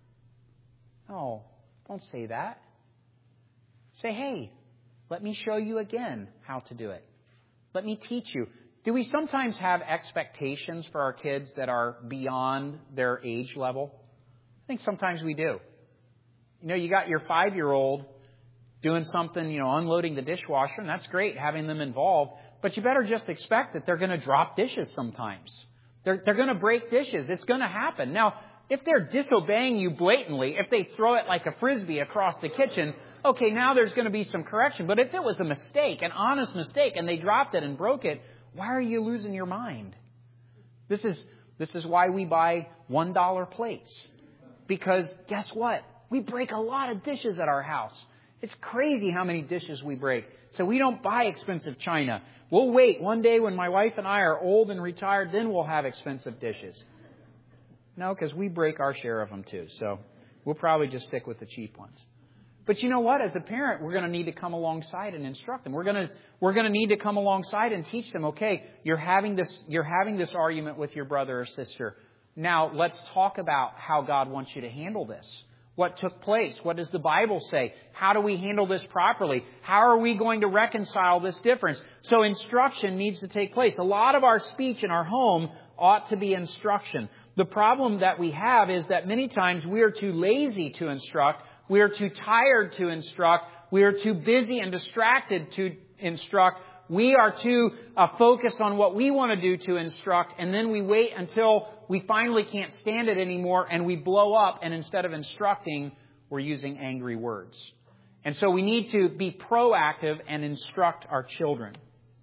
No, don't say that. Say, hey, let me show you again how to do it. Let me teach you. Do we sometimes have expectations for our kids that are beyond their age level? I think sometimes we do. You know, you got your five-year-old doing something, you know, unloading the dishwasher, and that's great, having them involved. But you better just expect that they're going to drop dishes sometimes. They're, they're going to break dishes. It's going to happen. Now, If they're disobeying you blatantly, if they throw it like a frisbee across the kitchen, okay, now there's going to be some correction. But if it was a mistake, an honest mistake, and they dropped it and broke it, why are you losing your mind? This is this is why we buy one dollar plates. Because guess what? We break a lot of dishes at our house. It's crazy how many dishes we break. So we don't buy expensive china. We'll wait one day when my wife and I are old and retired, then we'll have expensive dishes. No, because we break our share of them too. So we'll probably just stick with the cheap ones. But you know what? As a parent, we're going to need to come alongside and instruct them. We're going to we're going to need to come alongside and teach them. Okay, you're having this you're having this argument with your brother or sister. Now let's talk about how God wants you to handle this. What took place? What does the Bible say? How do we handle this properly? How are we going to reconcile this difference? So instruction needs to take place. A lot of our speech in our home ought to be instruction. The problem that we have is that many times we are too lazy to instruct. We are too tired to instruct. We are too busy and distracted to instruct. We are too uh, focused on what we want to do to instruct. And then we wait until we finally can't stand it anymore and we blow up. And instead of instructing, we're using angry words. And so we need to be proactive and instruct our children.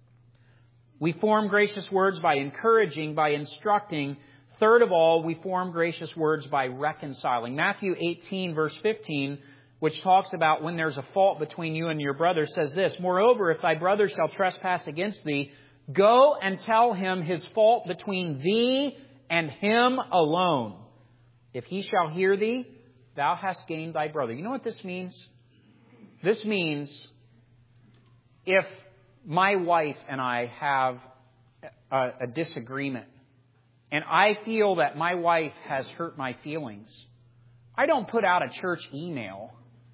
We form gracious words by encouraging, by instructing. Third of all, we form gracious words by reconciling. Matthew eighteen, verse fifteen, which talks about when there's a fault between you and your brother, says this, "Moreover, if thy brother shall trespass against thee, go and tell him his fault between thee and him alone. If he shall hear thee, thou hast gained thy brother." You know what this means? This means if my wife and I have a, a disagreement, and I feel that my wife has hurt my feelings, I don't put out a church email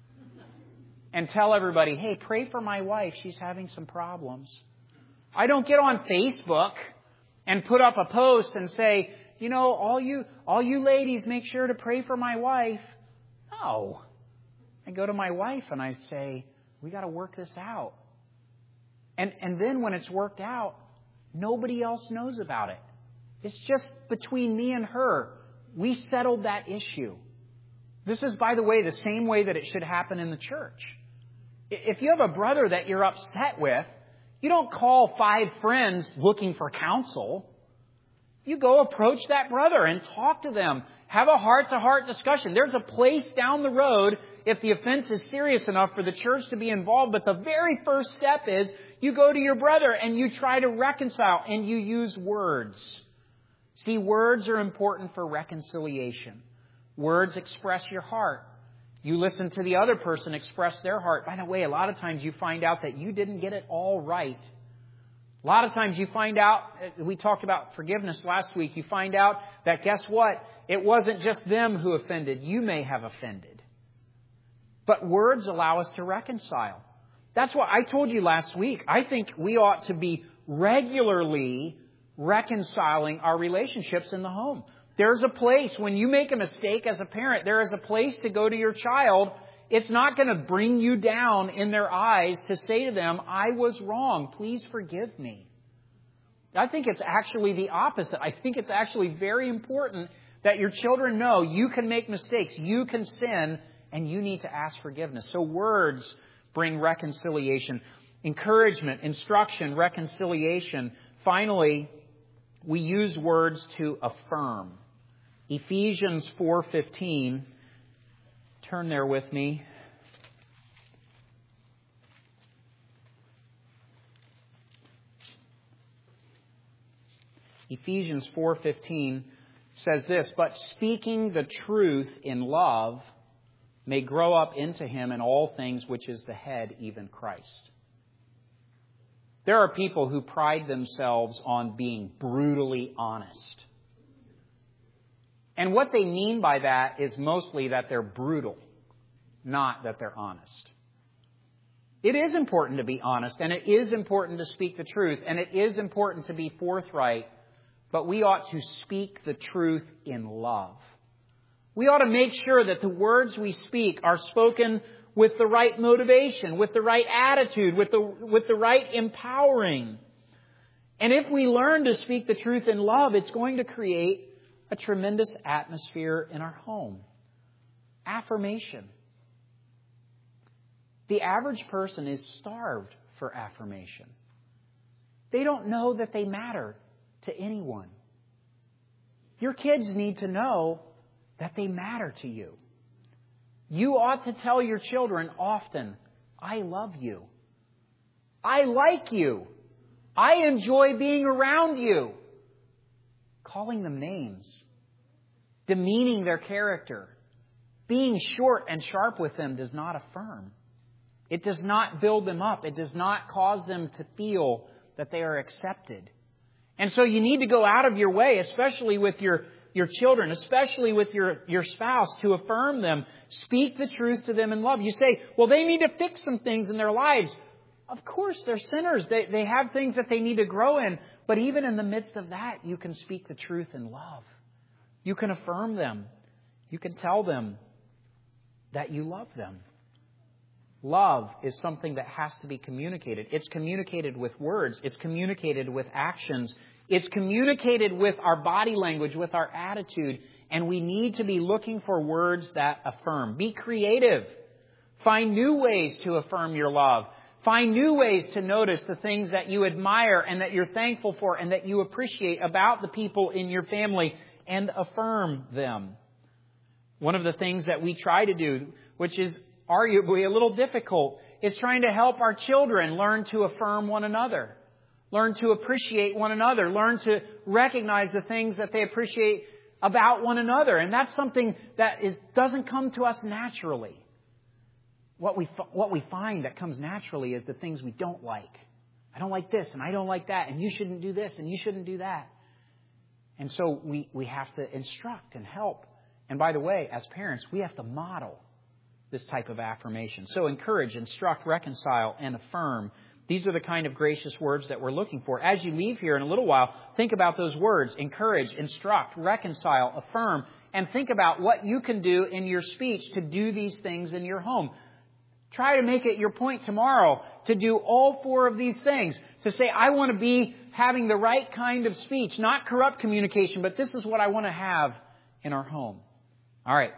and tell everybody, "Hey, pray for my wife. She's having some problems." I don't get on Facebook and put up a post and say, "You know, all you all you ladies, make sure to pray for my wife." No. I go to my wife and I say, "We got to work this out." And and then when it's worked out, nobody else knows about it. It's just between me and her. We settled that issue. This is, by the way, the same way that it should happen in the church. If you have a brother that you're upset with, you don't call five friends looking for counsel. You go approach that brother and talk to them. Have a heart-to-heart discussion. There's a place down the road if the offense is serious enough for the church to be involved. But the very first step is you go to your brother and you try to reconcile and you use words. See, words are important for reconciliation. Words express your heart. You listen to the other person express their heart. By the way, a lot of times you find out that you didn't get it all right. A lot of times you find out, we talked about forgiveness last week, you find out that guess what? It wasn't just them who offended. You may have offended. But words allow us to reconcile. That's what I told you last week. I think we ought to be regularly reconciling our relationships in the home. There's a place when you make a mistake as a parent, there is a place to go to your child. It's not going to bring you down in their eyes to say to them, "I was wrong. Please forgive me." I think it's actually the opposite. I think it's actually very important that your children know you can make mistakes, you can sin, and you need to ask forgiveness. So words bring reconciliation, encouragement, instruction, reconciliation. Finally, we use words to affirm. Ephesians four fifteen. Turn there with me. Ephesians four fifteen says this, "But speaking the truth in love may grow up into him in all things, which is the head, even Christ." There are people who pride themselves on being brutally honest. And what they mean by that is mostly that they're brutal, not that they're honest. It is important to be honest, and it is important to speak the truth, and it is important to be forthright, but we ought to speak the truth in love. We ought to make sure that the words we speak are spoken with the right motivation, with the right attitude, with the, with the right empowering. And if we learn to speak the truth in love, it's going to create a tremendous atmosphere in our home. Affirmation. The average person is starved for affirmation. They don't know that they matter to anyone. Your kids need to know that they matter to you. You ought to tell your children often, I love you. I like you. I enjoy being around you. Calling them names. Demeaning their character. Being short and sharp with them does not affirm. It does not build them up. It does not cause them to feel that they are accepted. And so you need to go out of your way, especially with your, your children, especially with your, your spouse, to affirm them. Speak the truth to them in love. You say, well, they need to fix some things in their lives. Of course, they're sinners. They, they have things that they need to grow in. But even in the midst of that, you can speak the truth in love. You can affirm them. You can tell them that you love them. Love is something that has to be communicated. It's communicated with words. It's communicated with actions. It's communicated with our body language, with our attitude. And we need to be looking for words that affirm. Be creative. Find new ways to affirm your love. Find new ways to notice the things that you admire and that you're thankful for and that you appreciate about the people in your family, and affirm them. One of the things that we try to do, which is arguably a little difficult, is trying to help our children learn to affirm one another, learn to appreciate one another, learn to recognize the things that they appreciate about one another. And that's something that is, doesn't come to us naturally. What we, what we find that comes naturally is the things we don't like. I don't like this and I don't like that, and you shouldn't do this and you shouldn't do that. And so we, we have to instruct and help. And by the way, as parents, we have to model this type of affirmation. So encourage, instruct, reconcile, and affirm. These are the kind of gracious words that we're looking for. As you leave here in a little while, think about those words. Encourage, instruct, reconcile, affirm, and think about what you can do in your speech to do these things in your home. Try to make it your point tomorrow to do all four of these things. To say, I want to be having the right kind of speech, not corrupt communication, but this is what I want to have in our home. All right.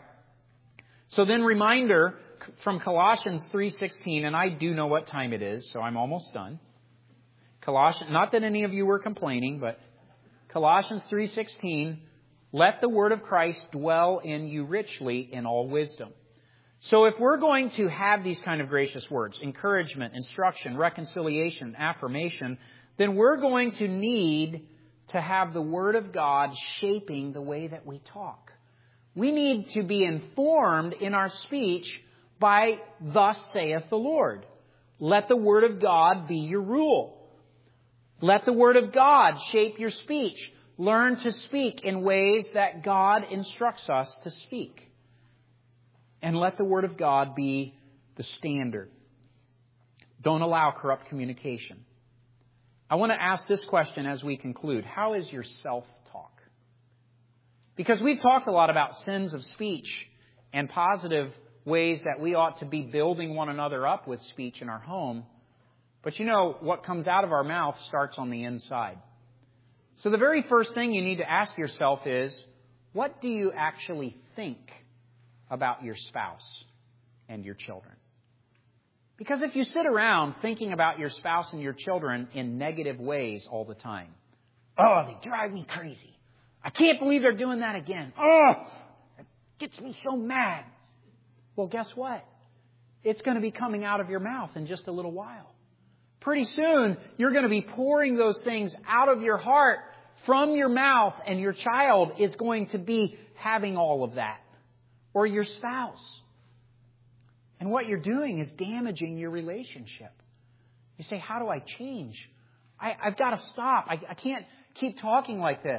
So then, reminder from Colossians three sixteen, and I do know what time it is, so I'm almost done. Colossians, not that any of you were complaining, but Colossians three sixteen, let the word of Christ dwell in you richly in all wisdom. So if we're going to have these kind of gracious words, encouragement, instruction, reconciliation, affirmation, then we're going to need to have the Word of God shaping the way that we talk. We need to be informed in our speech by thus saith the Lord. Let the Word of God be your rule. Let the Word of God shape your speech. Learn to speak in ways that God instructs us to speak. And let the Word of God be the standard. Don't allow corrupt communication. I want to ask this question as we conclude. How is your self-talk? Because we've talked a lot about sins of speech and positive ways that we ought to be building one another up with speech in our home. But you know, what comes out of our mouth starts on the inside. So the very first thing you need to ask yourself is, what do you actually think about your spouse and your children? Because if you sit around thinking about your spouse and your children in negative ways all the time, oh, they drive me crazy. I can't believe they're doing that again. Oh, it gets me so mad. Well, guess what? It's going to be coming out of your mouth in just a little while. Pretty soon, you're going to be pouring those things out of your heart from your mouth, and your child is going to be having all of that. Or your spouse. And what you're doing is damaging your relationship. You say, how do I change? I, I've got to stop. I, I can't keep talking like this.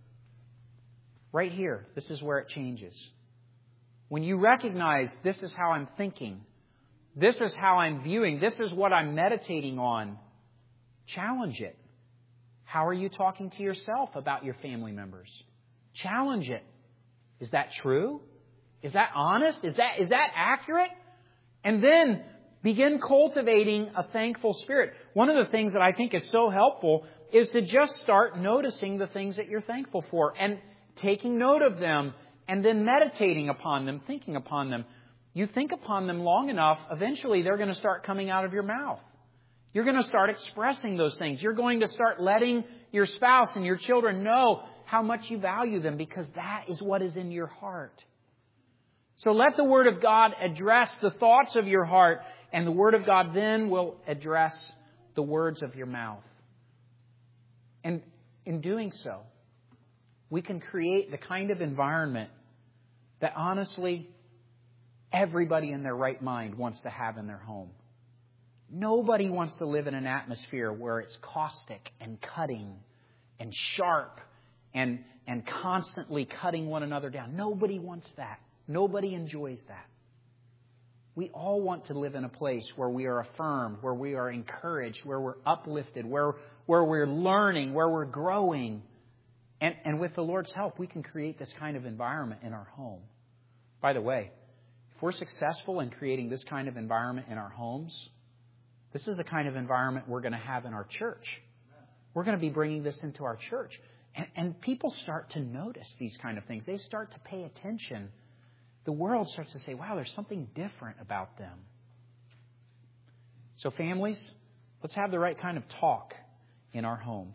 Right here, this is where it changes. When you recognize this is how I'm thinking, this is how I'm viewing, this is what I'm meditating on, challenge it. How are you talking to yourself about your family members? Challenge it. Is that true? Is that honest? Is that, is that accurate? And then begin cultivating a thankful spirit. One of the things that I think is so helpful is to just start noticing the things that you're thankful for. And, taking note of them, and then meditating upon them, thinking upon them. You think upon them long enough, eventually they're going to start coming out of your mouth. You're going to start expressing those things. You're going to start letting your spouse and your children know how much you value them, because that is what is in your heart. So let the Word of God address the thoughts of your heart, and the Word of God then will address the words of your mouth. And in doing so, we can create the kind of environment that honestly everybody in their right mind wants to have in their home. Nobody wants to live in an atmosphere where it's caustic and cutting and sharp and, and constantly cutting one another down. Nobody wants that. Nobody enjoys that. We all want to live in a place where we are affirmed, where we are encouraged, where we're uplifted, where, where we're learning, where we're growing. And, and with the Lord's help, we can create this kind of environment in our home. By the way, if we're successful in creating this kind of environment in our homes, this is the kind of environment we're going to have in our church. We're going to be bringing this into our church. And, and people start to notice these kind of things. They start to pay attention. The world starts to say, wow, there's something different about them. So families, let's have the right kind of talk in our home.